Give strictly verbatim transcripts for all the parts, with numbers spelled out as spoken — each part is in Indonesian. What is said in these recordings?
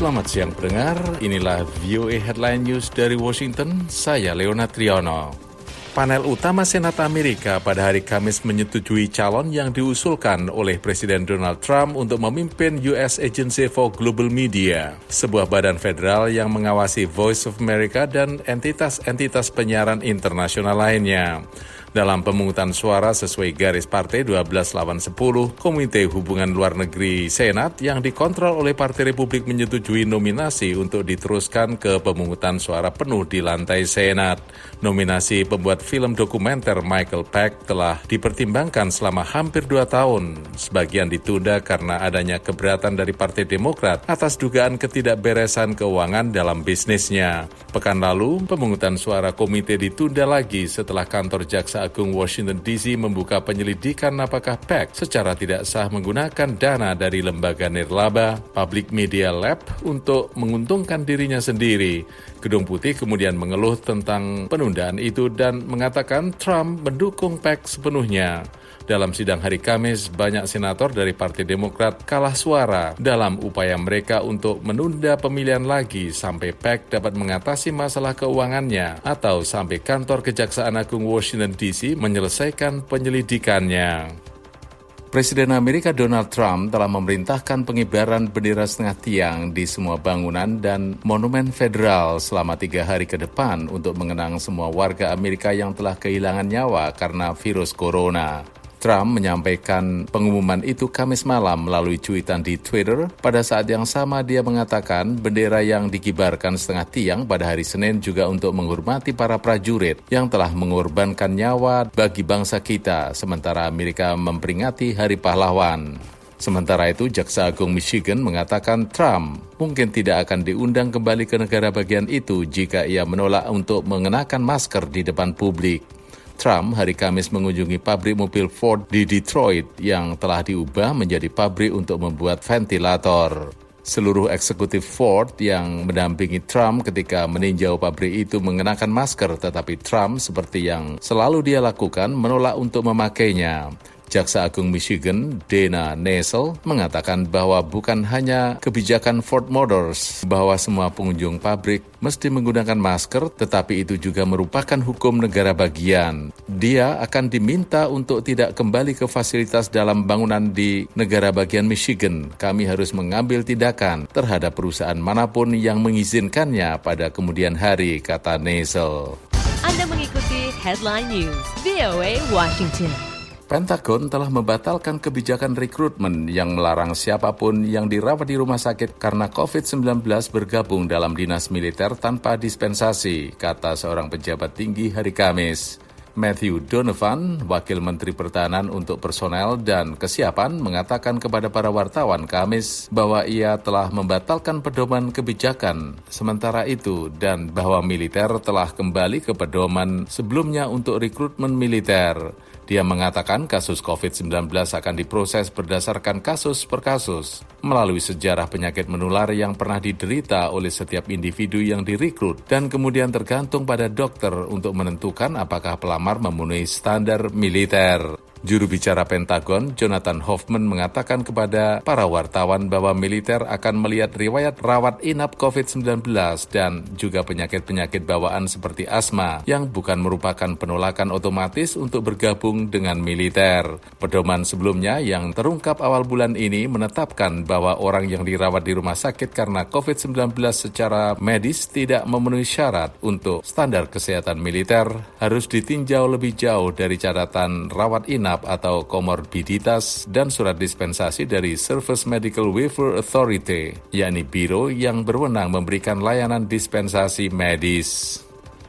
Selamat siang pendengar, inilah V O A Headline News dari Washington, saya Leonard Triono. Panel utama Senat Amerika pada hari Kamis menyetujui calon yang diusulkan oleh Presiden Donald Trump untuk memimpin U S Agency for Global Media, sebuah badan federal yang mengawasi Voice of America dan entitas-entitas penyiaran internasional lainnya. Dalam pemungutan suara sesuai garis partai dua belas lawan sepuluh, Komite Hubungan Luar Negeri Senat yang dikontrol oleh Partai Republik menyetujui nominasi untuk diteruskan ke pemungutan suara penuh di lantai Senat. Nominasi pembuat film dokumenter Michael Peck telah dipertimbangkan selama hampir dua tahun. Sebagian ditunda karena adanya keberatan dari Partai Demokrat atas dugaan ketidakberesan keuangan dalam bisnisnya. Pekan lalu, pemungutan suara komite ditunda lagi setelah kantor jaksa Agung Washington D C membuka penyelidikan apakah Peck secara tidak sah menggunakan dana dari lembaga nirlaba Public Media Lab untuk menguntungkan dirinya sendiri. Gedung Putih kemudian mengeluh tentang penundaan itu dan mengatakan Trump mendukung Peck sepenuhnya. Dalam sidang hari Kamis, banyak senator dari Partai Demokrat kalah suara dalam upaya mereka untuk menunda pemilihan lagi sampai Peck dapat mengatasi masalah keuangannya atau sampai kantor Kejaksaan Agung Washington D C menyelesaikan penyelidikannya. Presiden Amerika Donald Trump telah memerintahkan pengibaran bendera setengah tiang di semua bangunan dan monumen federal selama tiga hari ke depan untuk mengenang semua warga Amerika yang telah kehilangan nyawa karena virus corona. Trump menyampaikan pengumuman itu Kamis malam melalui cuitan di Twitter. Pada saat yang sama dia mengatakan bendera yang dikibarkan setengah tiang pada hari Senin juga untuk menghormati para prajurit yang telah mengorbankan nyawa bagi bangsa kita, sementara Amerika memperingati Hari Pahlawan. Sementara itu, Jaksa Agung Michigan mengatakan Trump mungkin tidak akan diundang kembali ke negara bagian itu jika ia menolak untuk mengenakan masker di depan publik. Trump hari Kamis mengunjungi pabrik mobil Ford di Detroit yang telah diubah menjadi pabrik untuk membuat ventilator. Seluruh eksekutif Ford yang mendampingi Trump ketika meninjau pabrik itu mengenakan masker, tetapi Trump seperti yang selalu dia lakukan menolak untuk memakainya. Jaksa Agung Michigan, Dana Nessel, mengatakan bahwa bukan hanya kebijakan Ford Motors bahwa semua pengunjung pabrik mesti menggunakan masker, tetapi itu juga merupakan hukum negara bagian. Dia akan diminta untuk tidak kembali ke fasilitas dalam bangunan di negara bagian Michigan. Kami harus mengambil tindakan terhadap perusahaan manapun yang mengizinkannya pada kemudian hari, kata Nessel. Anda mengikuti Headline News, V O A Washington. Pentagon telah membatalkan kebijakan rekrutmen yang melarang siapapun yang dirawat di rumah sakit karena covid sembilan belas bergabung dalam dinas militer tanpa dispensasi, kata seorang pejabat tinggi hari Kamis. Matthew Donovan, Wakil Menteri Pertahanan untuk Personel dan Kesiapan, mengatakan kepada para wartawan Kamis bahwa ia telah membatalkan pedoman kebijakan sementara itu dan bahwa militer telah kembali ke pedoman sebelumnya untuk rekrutmen militer. Dia mengatakan kasus covid sembilan belas akan diproses berdasarkan kasus per kasus, melalui sejarah penyakit menular yang pernah diderita oleh setiap individu yang direkrut, dan kemudian tergantung pada dokter untuk menentukan apakah pelamar memenuhi standar militer. Juru bicara Pentagon, Jonathan Hoffman, mengatakan kepada para wartawan bahwa militer akan melihat riwayat rawat inap covid sembilan belas dan juga penyakit-penyakit bawaan seperti asma yang bukan merupakan penolakan otomatis untuk bergabung dengan militer. Pedoman sebelumnya yang terungkap awal bulan ini menetapkan bahwa orang yang dirawat di rumah sakit karena covid sembilan belas secara medis tidak memenuhi syarat untuk standar kesehatan militer harus ditinjau lebih jauh dari catatan rawat inap atau komorbiditas dan surat dispensasi dari Service Medical Waiver Authority, yakni biro yang berwenang memberikan layanan dispensasi medis.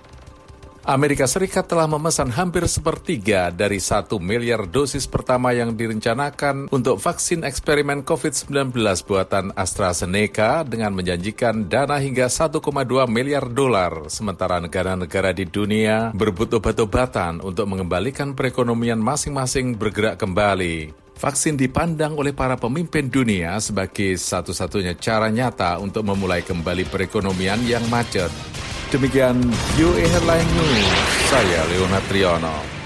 Amerika Serikat telah memesan hampir sepertiga dari satu miliar dosis pertama yang direncanakan untuk vaksin eksperimen covid sembilan belas buatan AstraZeneca dengan menjanjikan dana hingga satu koma dua miliar dolar, sementara negara-negara di dunia berebut obat-obatan untuk mengembalikan perekonomian masing-masing bergerak kembali. Vaksin dipandang oleh para pemimpin dunia sebagai satu-satunya cara nyata untuk memulai kembali perekonomian yang macet. Demikian V O A Headline News, saya Leonard Triono.